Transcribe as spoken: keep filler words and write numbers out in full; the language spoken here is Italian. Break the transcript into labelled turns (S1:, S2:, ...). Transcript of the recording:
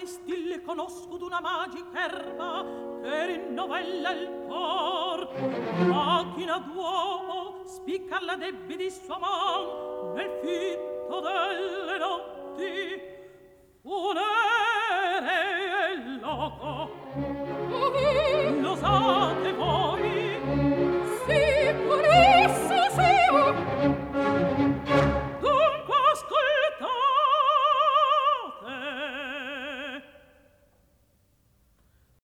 S1: in stille conosco d'una magica erba che rinnovella il cor. Macchina d'uomo spicca la debbi di sua man nel fin